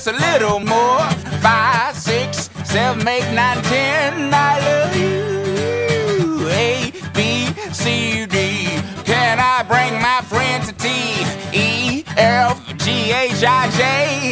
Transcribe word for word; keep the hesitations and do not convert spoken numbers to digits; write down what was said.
a little more. Five, six, seven, eight, nine, ten. I love you. A, B, C, D. Can I bring my friend to T? E, F, G, H, I, J.